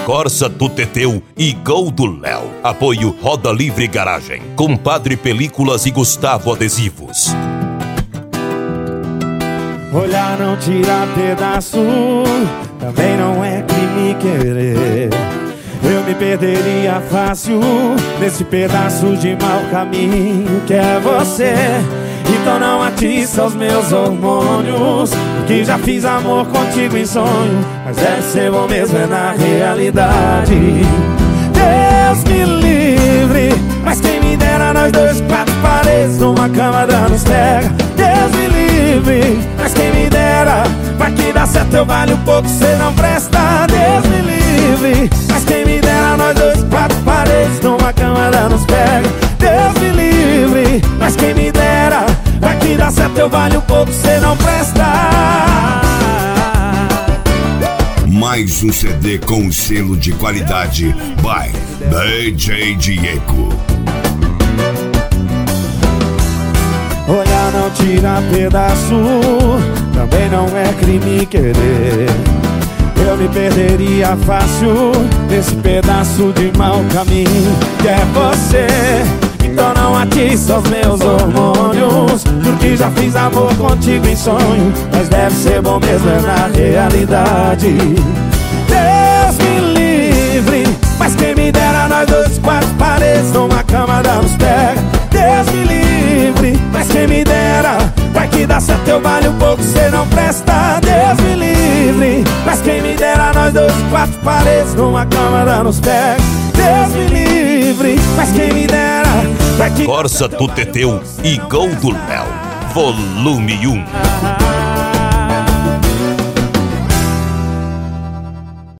Corsa do Teteu e Gol do Léo. Apoio Roda Livre Garagem, Compadre Películas e Gustavo Adesivos. Olhar não tira pedaço, também não é crime querer. Eu me perderia fácil nesse pedaço de mau caminho que é você. Então não atiça os meus hormônios, que já fiz amor contigo em sonho, mas deve ser bom mesmo é na realidade. Deus me livre, mas quem me dera nós dois, quatro paredes numa cama dando pega. Deus me livre, mas quem me dera, vai que dá certo eu valho um pouco, cê não presta. Deus me livre, mas quem me dera nós dois, quatro paredes numa cama dando pega. Deus me livre, mas quem me dera, vai que dá certo eu valho um pouco, cê não presta. Mais um CD com selo de qualidade by DJ Diego. Olhar não tira pedaço, também não é crime querer. Eu me perderia fácil nesse pedaço de mau caminho que é você. Então não atiça os meus hormônios, porque já fiz amor contigo em sonho, mas deve ser bom mesmo é na realidade. Deus me livre, mas quem me dera nós dois, quatro paredes numa cama damos pega. Deus me livre, mas quem me dera, vai que dá certo eu valho um pouco, cê não presta. Deus me livre, mas quem me dera nós dois, quatro paredes numa cama damos pega. Deus me livre, mas quem me dera, vai que Corsa do Teteu e Gol do Léo, volume 1.